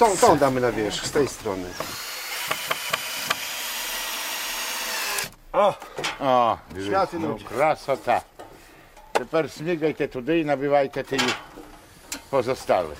Tą damy na wierzch, z tej strony. O, Światy no, ludzie. krasota. Тепер смігайте туди і набивайте ті pozostałe.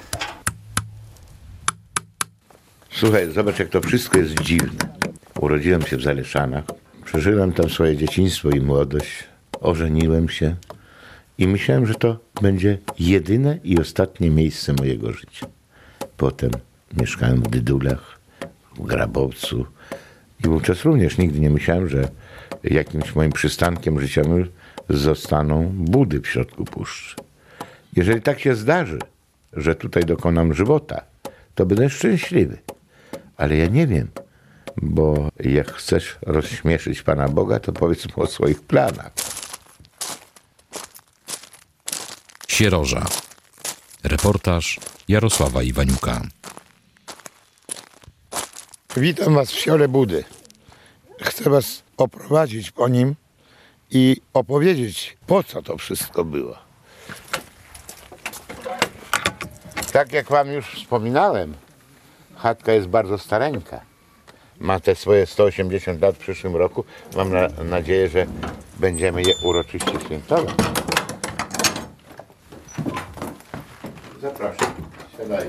Słuchaj, zobacz jak to wszystko jest dziwne. Urodziłem się w Zaleszanach, przeżyłem tam swoje dzieciństwo i młodość, ożeniłem się i myślałem, że to będzie jedyne i ostatnie miejsce mojego życia. Potem mieszkałem w Dydulach, w Grabowcu i wówczas również nigdy nie myślałem, że jakimś moim przystankiem życiowym zostaną Budy w środku puszczy. Jeżeli tak się zdarzy, że tutaj dokonam żywota, to będę szczęśliwy. Ale ja nie wiem, bo jak chcesz rozśmieszyć Pana Boga, to powiedz mu o swoich planach. Sieroża. Reportaż Jarosława Iwaniuka. Witam Was w wsiole Budy. Chcę Was oprowadzić po nim i opowiedzieć, po co to wszystko było. Tak jak Wam już wspominałem, chatka jest bardzo stareńka. Ma te swoje 180 lat w przyszłym roku. Mam nadzieję, że będziemy je uroczyście świętować. Zapraszam, siadaj.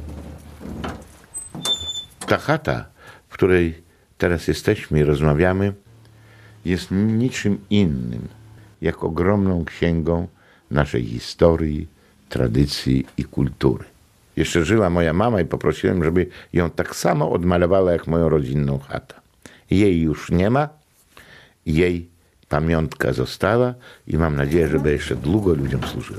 Ta chata, w której teraz jesteśmy i rozmawiamy, jest niczym innym, jak ogromną księgą naszej historii, tradycji i kultury. Jeszcze żyła moja mama i poprosiłem, żeby ją tak samo odmalowała jak moją rodzinną chatę. Jej już nie ma, jej pamiątka została i mam nadzieję, że jeszcze długo ludziom służyła.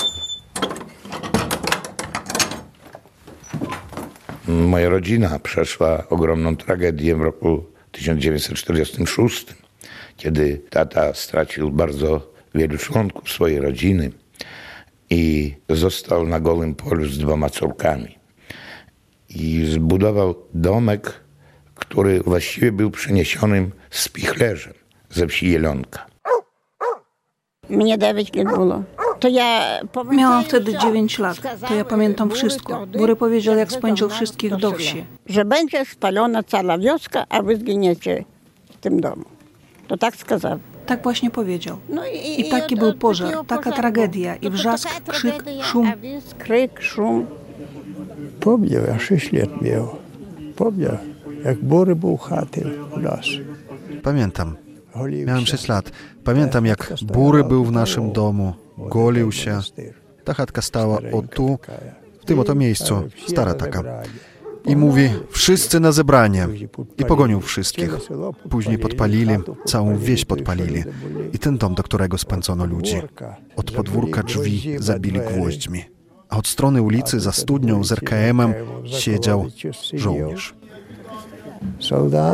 Moja rodzina przeszła ogromną tragedię w roku 1946, kiedy tata stracił bardzo wielu członków swojej rodziny i został na gołym polu z 2 córkami. I zbudował domek, który właściwie był przeniesionym spichlerzem ze wsi Jelonka. Mnie 9 lat było. To ja Miałam wtedy 9 lat. To ja pamiętam wszystko. Bury powiedział, jak spędził wszystkich do wsi. Że będzie spalona cała wioska, a wy zginiecie w tym domu. To tak сказав. Tak właśnie powiedział. No I taki był pożar, taka tragedia. I wrzask, krzyk, szum. Krzyk, szum. Помню, я 6 лет miał. Помню, jak Bury był chaty u nas. Pamiętam. Miałem 6 lat. Pamiętam, jak Bury był w naszym domu. Golił się. Ta chatka stała o tu, w tym oto miejscu. Stara taka. I mówi, wszyscy na zebranie. I pogonił wszystkich. Później podpalili, całą wieś podpalili. I ten dom, do którego spędzono ludzi. Od podwórka drzwi zabili gwoźdźmi. A od strony ulicy za studnią z RKM-em siedział żołnierz. Soldat.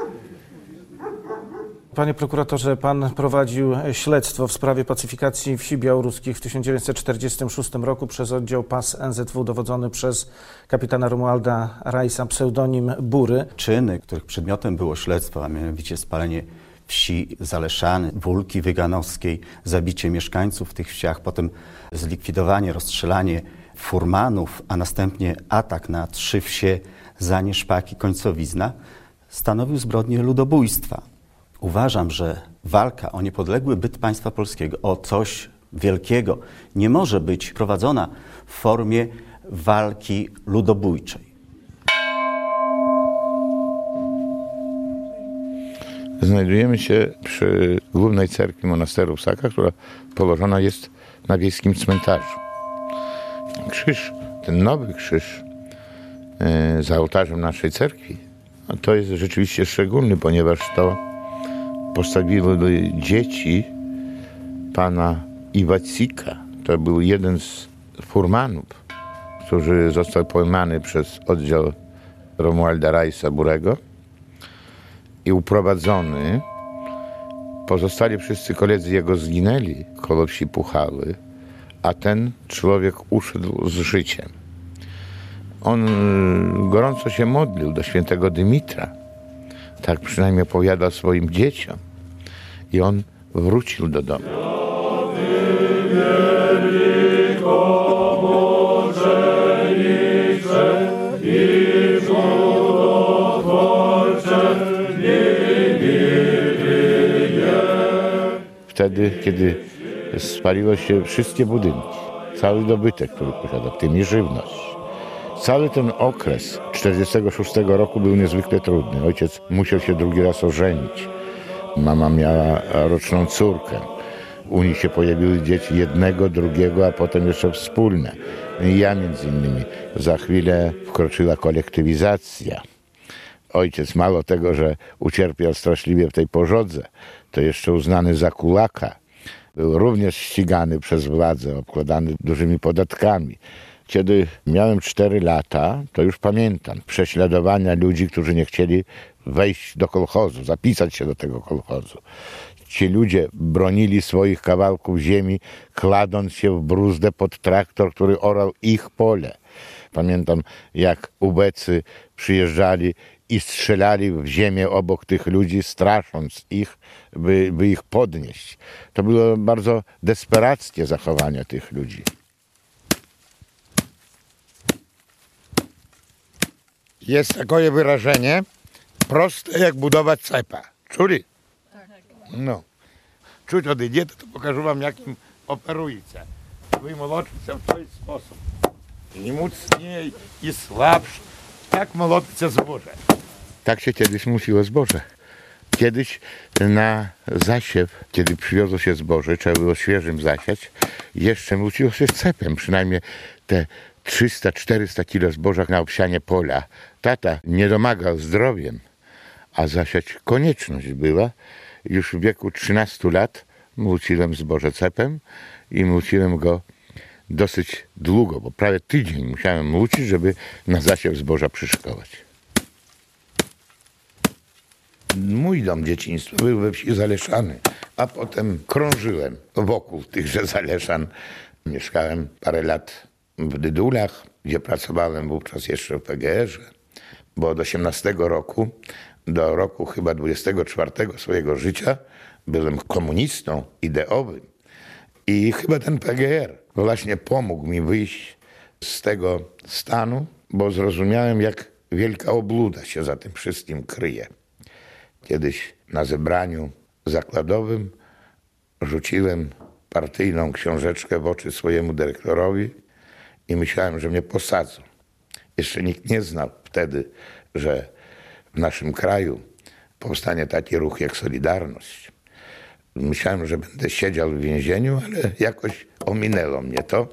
Panie prokuratorze, pan prowadził śledztwo w sprawie pacyfikacji wsi białoruskich w 1946 roku przez oddział PAS NZW dowodzony przez kapitana Romualda Rajsa, pseudonim Bury. Czyny, których przedmiotem było śledztwo, a mianowicie spalenie wsi Zaleszany, Wólki Wyganowskiej, zabicie mieszkańców w tych wsiach, potem zlikwidowanie, rozstrzelanie furmanów, a następnie atak na 3 wsie Zanie, Końcowizna, stanowił zbrodnię ludobójstwa. Uważam, że walka o niepodległy byt państwa polskiego, o coś wielkiego, nie może być prowadzona w formie walki ludobójczej. Znajdujemy się przy głównej cerkwi monasteru w Sakach, która położona jest na wiejskim cmentarzu. Krzyż, ten nowy krzyż za ołtarzem naszej cerkwi, to jest rzeczywiście szczególny, ponieważ to postawiły dzieci pana Iwacika. To był jeden z furmanów, który został pojmany przez oddział Romualda Rajsa Burego i uprowadzony. Pozostali wszyscy koledzy jego zginęli koło wsi Puchały, a ten człowiek uszedł z życiem. On gorąco się modlił do świętego Dymitra. Tak przynajmniej opowiadał swoim dzieciom. I on wrócił do domu. I wtedy, kiedy spaliło się wszystkie budynki, cały dobytek, który posiadał, w tym i żywność. Cały ten okres 1946 roku był niezwykle trudny. Ojciec musiał się drugi raz ożenić. Mama miała roczną córkę. U nich się pojawiły dzieci jednego, drugiego, a potem jeszcze wspólne. I ja między innymi. Za chwilę wkroczyła kolektywizacja. Ojciec mało tego, że ucierpiał straszliwie w tej pożodze, to jeszcze uznany za kulaka. Był również ścigany przez władzę, obkładany dużymi podatkami. Kiedy miałem 4 lata, to już pamiętam prześladowania ludzi, którzy nie chcieli wejść do kolchozu, zapisać się do tego kolchozu. Ci ludzie bronili swoich kawałków ziemi, kładąc się w bruzdę pod traktor, który orał ich pole. Pamiętam, jak ubecy przyjeżdżali i strzelali w ziemię obok tych ludzi, strasząc ich, by ich podnieść. To było bardzo desperackie zachowanie tych ludzi. Jest takie wyrażenie, proste jak budować cepa. Czuli? Tak. No. Czuć odejdzie, to pokażę wam, jakim operujecie. Wy молотите w ten sposób. I mocniej, i słabszy. Jak молотите zboże. Tak się kiedyś musiło zboże. Kiedyś na zasiew, kiedy przywiozło się zboże, trzeba było świeżym zasiać, jeszcze musiło się cepem, przynajmniej te 300-400 kilo zboża na obsianie pola. Tata nie domagał zdrowiem, a zasiać konieczność była. Już w wieku 13 lat młóciłem zboże cepem i młóciłem go dosyć długo, bo prawie tydzień musiałem młócić, żeby na zasiew zboża przyszykować. Mój dom dzieciństwa był we wsi Zaleszany, a potem krążyłem wokół tychże Zaleszan. Mieszkałem parę lat w Dydulach, gdzie pracowałem wówczas jeszcze w PGR-ze, bo od 18 roku do roku chyba 24 swojego życia byłem komunistą ideowym. I chyba ten PGR właśnie pomógł mi wyjść z tego stanu, bo zrozumiałem, jak wielka obluda się za tym wszystkim kryje. Kiedyś na zebraniu zakładowym rzuciłem partyjną książeczkę w oczy swojemu dyrektorowi i myślałem, że mnie posadzą. Jeszcze nikt nie znał wtedy, że w naszym kraju powstanie taki ruch jak Solidarność. Myślałem, że będę siedział w więzieniu, ale jakoś ominęło mnie to.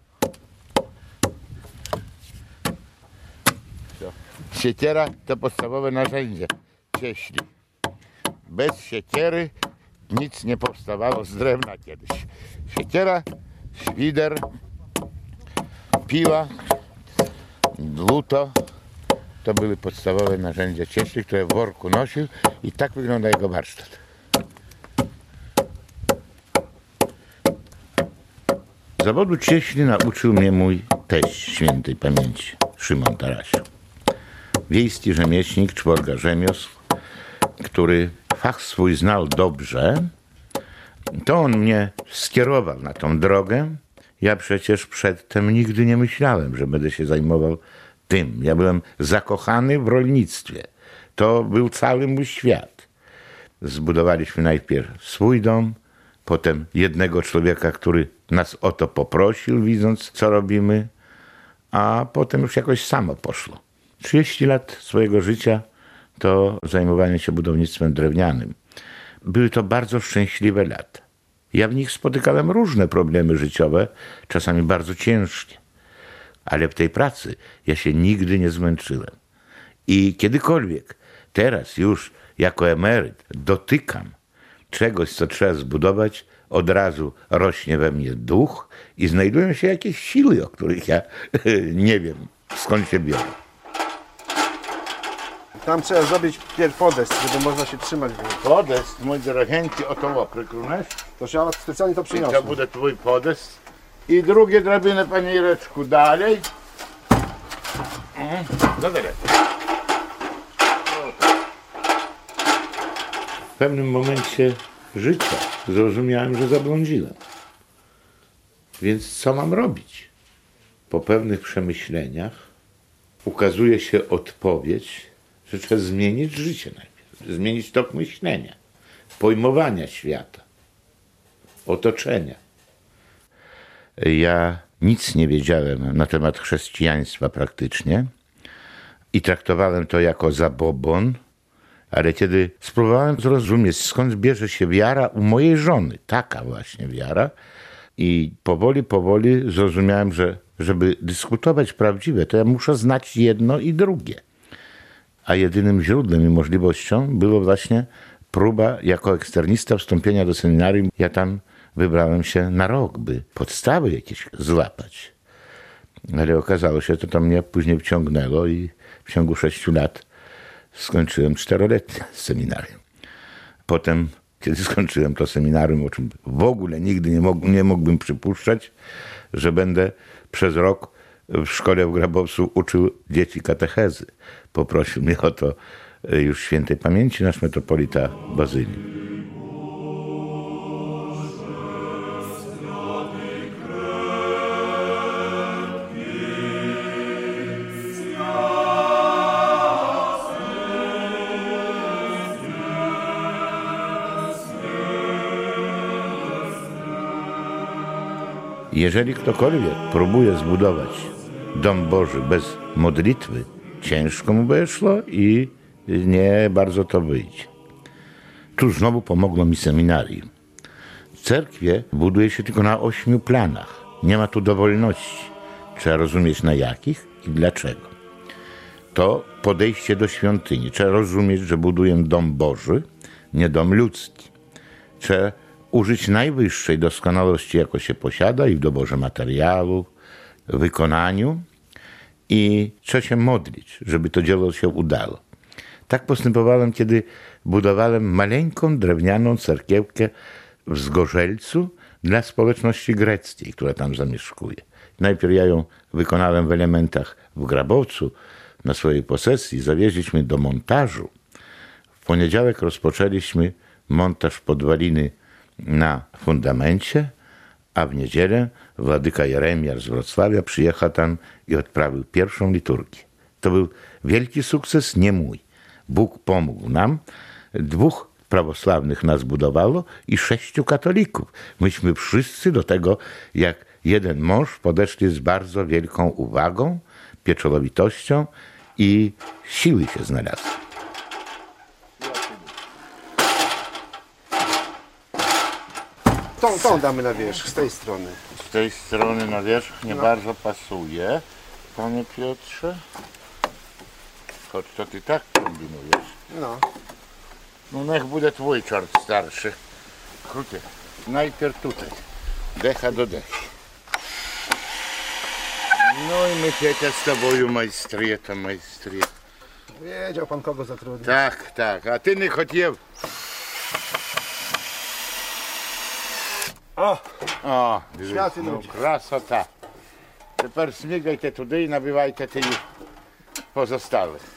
Siekiera to podstawowe narzędzie cieśli. Bez siekiery nic nie powstawało z drewna kiedyś. Siekiera, świder, piła, dłuto to były podstawowe narzędzia cieśli, które w worku nosił i tak wygląda jego warsztat. Zawodu cieśli nauczył mnie mój teść świętej pamięci, Szymon Tarasiu. Wiejski rzemieślnik, czworga rzemiosł, który fach swój znał dobrze, to on mnie skierował na tą drogę. Ja przecież przedtem nigdy nie myślałem, że będę się zajmował tym. Ja byłem zakochany w rolnictwie. To był cały mój świat. Zbudowaliśmy najpierw swój dom, potem jednego człowieka, który nas o to poprosił, widząc, co robimy, a potem już jakoś samo poszło. 30 lat swojego życia to zajmowanie się budownictwem drewnianym. Były to bardzo szczęśliwe lata. Ja w nich spotykałem różne problemy życiowe, czasami bardzo ciężkie. Ale w tej pracy ja się nigdy nie zmęczyłem. I kiedykolwiek, teraz już jako emeryt, dotykam czegoś, co trzeba zbudować, od razu rośnie we mnie duch i znajdują się jakieś siły, o których ja nie wiem, skąd się biorą. Tam trzeba zrobić pierw podest, żeby można się trzymać. Podest, mój drogenki, oto prykrunasz. To ja specjalnie to To przyniosłem. będzie twój podest. I drugie drabiny, panie Ireczku, dalej. Dalej. W pewnym momencie życia zrozumiałem, że zabłądziłem. Więc co mam robić? Po pewnych przemyśleniach ukazuje się odpowiedź, że trzeba zmienić życie najpierw. Zmienić tok myślenia, pojmowania świata. otoczenia. Ja nic nie wiedziałem na temat chrześcijaństwa praktycznie i traktowałem to jako zabobon, ale kiedy spróbowałem zrozumieć, skąd bierze się wiara u mojej żony, taka właśnie wiara, i powoli zrozumiałem, że żeby dyskutować prawdziwe, to ja muszę znać jedno i drugie. A jedynym źródłem i możliwością było właśnie próba jako eksternista wstąpienia do seminarium. Ja tam wybrałem się na rok, by podstawy jakieś złapać. Ale okazało się, to mnie później wciągnęło i w ciągu 6 lat skończyłem 4-letnie seminarium. Potem, kiedy skończyłem to seminarium, o czym w ogóle nigdy nie mógłbym przypuszczać, że będę przez rok w szkole w Grabowcu uczył dzieci katechezy. Poprosił mnie o to już świętej pamięci nasz metropolita Bazylii. Jeżeli ktokolwiek próbuje zbudować dom Boży bez modlitwy, ciężko mu by szło i nie bardzo to wyjdzie. Tu znowu pomogło mi seminarium. Cerkwie buduje się tylko na 8 planach. Nie ma tu dowolności. Trzeba rozumieć na jakich i dlaczego. To podejście do świątyni. Trzeba rozumieć, że buduję dom Boży, nie dom ludzki. Trzeba użyć najwyższej doskonałości, jaką się posiada i w doborze materiałów, w wykonaniu i trzeba się modlić, żeby to dzieło się udało. Tak postępowałem, kiedy budowałem maleńką drewnianą cerkiewkę w Zgorzelcu dla społeczności greckiej, która tam zamieszkuje. Najpierw ja ją wykonałem w elementach w Grabowcu na swojej posesji. Zawieźliśmy do montażu. W poniedziałek rozpoczęliśmy montaż podwaliny na fundamencie, a w niedzielę władyka Jeremiasz z Wrocławia przyjechał tam i odprawił pierwszą liturgię. To był wielki sukces, nie mój. Bóg pomógł nam. 2 prawosławnych nas budowało i 6 katolików. Myśmy wszyscy do tego, jak jeden mąż, podeszli z bardzo wielką uwagą, pieczołowitością i siły się znalazły. Tą damy na wierzch, z tej strony. Z tej strony na wierzch nie bardzo pasuje, panie Piotrze. Choć to ty tak kombinujesz. No. No niech będzie twój czart starszy. Krótko. Najpierw tutaj. Decha do dechy. No i my Piecia z tobою majstrię to majstrię. Wiedział pan, kogo zatrudnić. Tak. A ty nie хотів. O, Światły no, ludzie. krasota. Тепер смігайте туди і набивайте ті pozostałych.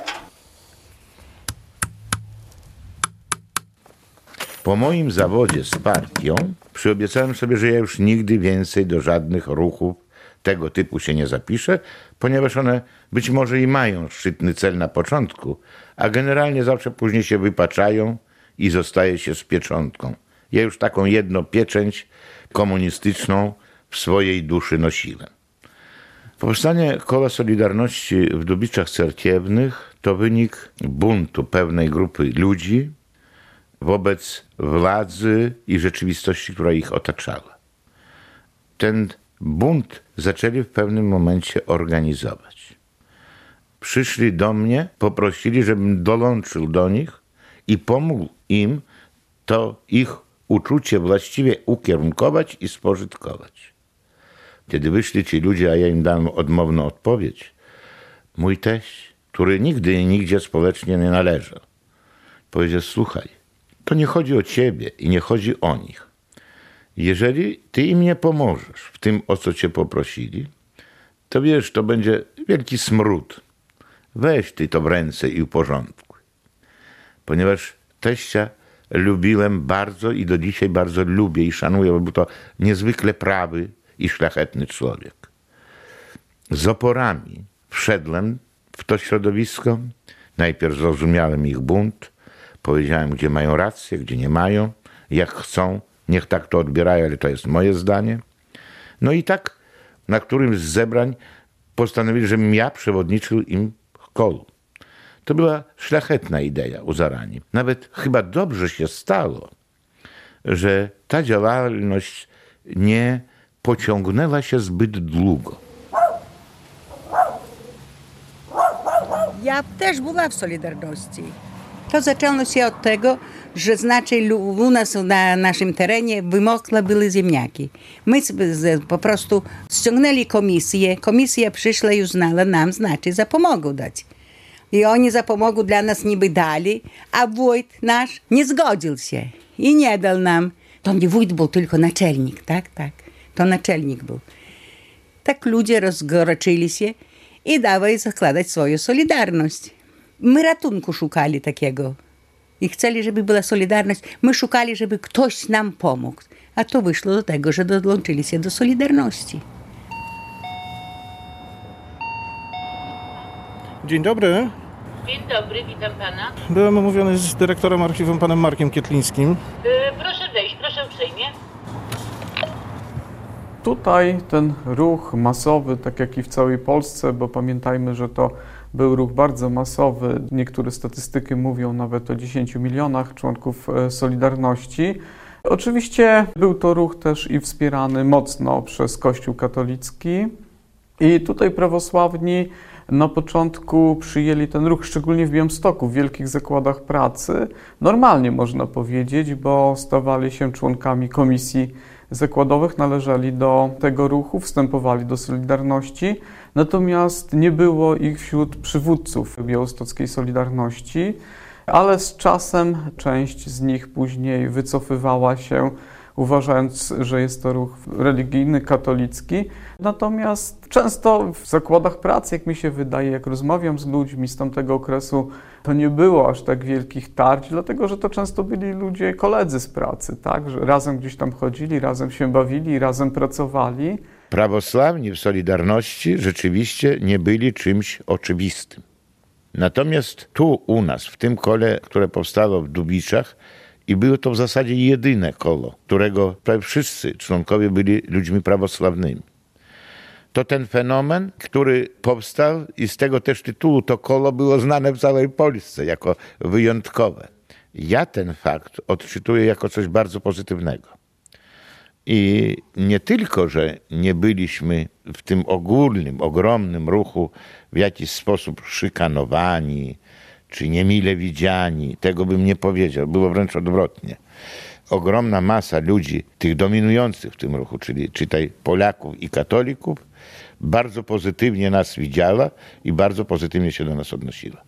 Po moim zawodzie z partią przyobiecałem sobie, że ja już nigdy więcej do żadnych ruchów tego typu się nie zapiszę, ponieważ one być może i mają szczytny cel na początku, a generalnie zawsze później się wypaczają i zostaje się z pieczątką. Ja już taką jedną pieczęć komunistyczną w swojej duszy nosiłem. Powstanie Koła Solidarności w Dubiczach Cerkiewnych to wynik buntu pewnej grupy ludzi wobec władzy i rzeczywistości, która ich otaczała. Ten bunt zaczęli w pewnym momencie organizować. Przyszli do mnie, poprosili, żebym dołączył do nich i pomógł im to ich uczucie właściwie ukierunkować i spożytkować. Kiedy wyszli ci ludzie, a ja im dałem odmowną odpowiedź, mój teść, który nigdy i nigdzie społecznie nie należał, powiedział: słuchaj, to nie chodzi o ciebie i nie chodzi o nich. Jeżeli ty im nie pomożesz w tym, o co cię poprosili, to wiesz, to będzie wielki smród. Weź ty to w ręce i uporządkuj. Ponieważ teścia lubiłem bardzo i do dzisiaj bardzo lubię i szanuję, bo był to niezwykle prawy i szlachetny człowiek. Z oporami wszedłem w to środowisko. Najpierw zrozumiałem ich bunt, powiedziałem, gdzie mają rację, gdzie nie mają, jak chcą, Niech tak to odbierają, ale to jest moje zdanie. No i tak na którymś z zebrań postanowili, żebym ja przewodniczył im kolu. To była szlachetna idea u zarani. Nawet chyba dobrze się stało, że ta działalność nie pociągnęła się zbyt długo. Ja też była w Solidarności. To zaczęło się od tego, że u nas na naszym terenie wymokłe były ziemniaki. My po prostu ściągnęli komisję. Komisja przyszła i uznała nam, zapomogą dać. I oni zapomogą dla nas niby dali, a wójt nasz nie zgodził się i nie dał nam. To nie wójt był, tylko naczelnik, tak. To naczelnik był. Tak ludzie rozgorczyli się i dawali zakładać swoją Solidarność. My ratunku szukali takiego i chcieli, żeby była Solidarność. My szukali, żeby ktoś nam pomógł. A to wyszło do tego, że dołączyli się do Solidarności. Dzień dobry. Dzień dobry, witam pana. Byłem umówiony z dyrektorem archiwum, panem Markiem Kietlińskim. Proszę wejść, proszę uprzejmie. Tutaj ten ruch masowy, tak jak i w całej Polsce, bo pamiętajmy, że to był ruch bardzo masowy. Niektóre statystyki mówią nawet o 10 milionach członków Solidarności. Oczywiście był to ruch też i wspierany mocno przez Kościół katolicki. I tutaj prawosławni na początku przyjęli ten ruch, szczególnie w Białymstoku, w wielkich zakładach pracy. Normalnie można powiedzieć, bo stawali się członkami komisji zakładowych, należeli do tego ruchu, wstępowali do Solidarności, natomiast nie było ich wśród przywódców białostockiej Solidarności, ale z czasem część z nich później wycofywała się, uważając, że jest to ruch religijny, katolicki. Natomiast często w zakładach pracy, jak mi się wydaje, jak rozmawiam z ludźmi z tamtego okresu, to nie było aż tak wielkich tarć, dlatego że to często byli ludzie, koledzy z pracy, tak? Że razem gdzieś tam chodzili, razem się bawili, razem pracowali. Prawosławni w Solidarności rzeczywiście nie byli czymś oczywistym. Natomiast tu u nas, w tym kole, które powstało w Dubiczach, i było to w zasadzie jedyne koło, którego prawie wszyscy członkowie byli ludźmi prawosławnymi. To ten fenomen, który powstał i z tego też tytułu to koło było znane w całej Polsce jako wyjątkowe. Ja ten fakt odczytuję jako coś bardzo pozytywnego. I nie tylko, że nie byliśmy w tym ogólnym, ogromnym ruchu w jakiś sposób szykanowani, czy niemile widziani, tego bym nie powiedział, było wręcz odwrotnie. Ogromna masa ludzi, tych dominujących w tym ruchu, czyli czytaj Polaków i katolików, bardzo pozytywnie nas widziała i bardzo pozytywnie się do nas odnosiła.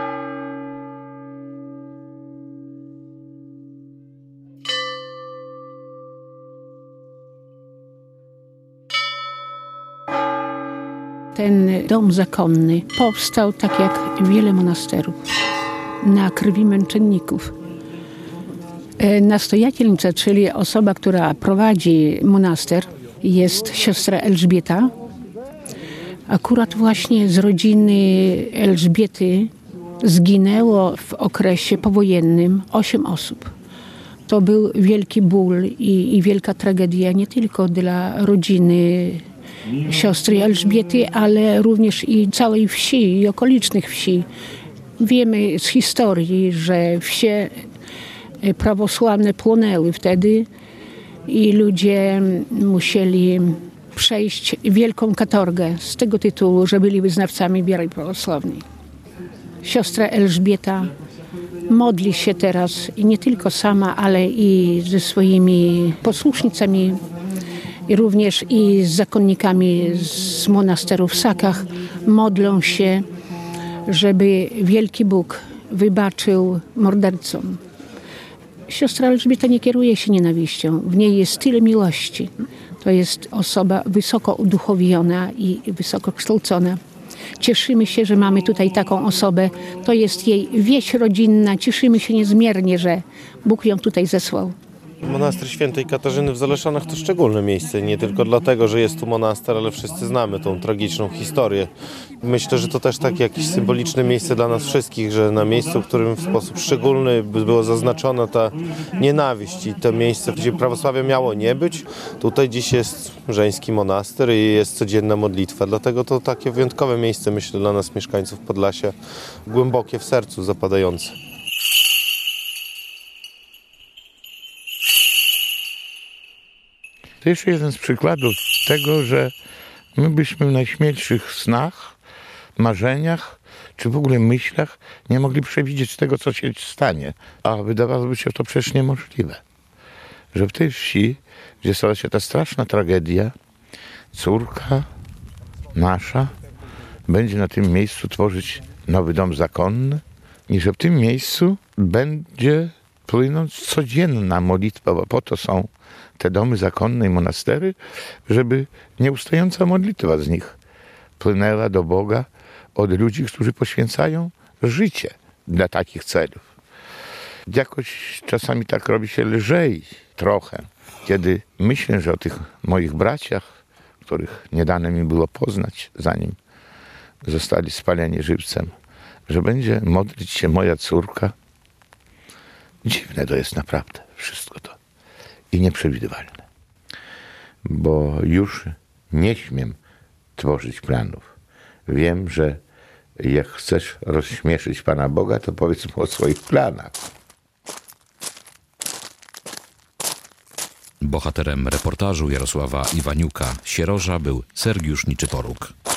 Ten dom zakonny powstał tak jak wiele monasterów na krwi męczenników. Nastojacielnica, czyli osoba, która prowadzi monaster, jest siostra Elżbieta. Akurat właśnie z rodziny Elżbiety zginęło w okresie powojennym 8 osób. To był wielki ból i wielka tragedia nie tylko dla rodziny siostry Elżbiety, ale również i całej wsi i okolicznych wsi. Wiemy z historii, że wsie prawosławne płonęły wtedy i ludzie musieli przejść wielką katorgę z tego tytułu, że byli wyznawcami wiary prawosławnej. Siostra Elżbieta modli się teraz i nie tylko sama, ale i ze swoimi posłusznicami, i również i z zakonnikami z monasteru w Sakach modlą się, żeby wielki Bóg wybaczył mordercom. Siostra Elżbieta nie kieruje się nienawiścią. W niej jest tyle miłości. To jest osoba wysoko uduchowiona i wysoko kształcona. Cieszymy się, że mamy tutaj taką osobę. To jest jej wieś rodzinna. Cieszymy się niezmiernie, że Bóg ją tutaj zesłał. Monaster Świętej Katarzyny w Zaleszanach to szczególne miejsce, nie tylko dlatego, że jest tu monaster, ale wszyscy znamy tą tragiczną historię. Myślę, że to też takie jakieś symboliczne miejsce dla nas wszystkich, że na miejscu, w którym w sposób szczególny była zaznaczona ta nienawiść i to miejsce, gdzie prawosławie miało nie być, tutaj dziś jest żeński monaster i jest codzienna modlitwa. Dlatego to takie wyjątkowe miejsce, myślę, dla nas mieszkańców Podlasia, głębokie w sercu, zapadające. To jeszcze jeden z przykładów tego, że my byśmy w najśmielszych snach, marzeniach, czy w ogóle myślach nie mogli przewidzieć tego, co się stanie. A wydawałoby się to przecież niemożliwe. Że w tej wsi, gdzie stała się ta straszna tragedia, córka nasza będzie na tym miejscu tworzyć nowy dom zakonny i że w tym miejscu będzie płynąć codzienna modlitwa, bo po to są te domy zakonne i monastery, żeby nieustająca modlitwa z nich płynęła do Boga od ludzi, którzy poświęcają życie dla takich celów. Jakoś czasami tak robi się lżej trochę, kiedy myślę, że o tych moich braciach, których nie dane mi było poznać, zanim zostali spaleni żywcem, że będzie modlić się moja córka. Dziwne to jest naprawdę wszystko to i nieprzewidywalne, bo już nie śmiem tworzyć planów. Wiem, że jak chcesz rozśmieszyć Pana Boga, to powiedz mu o swoich planach. Bohaterem reportażu Jarosława Iwaniuka, Sieroża, był Sergiusz Niczyporuk.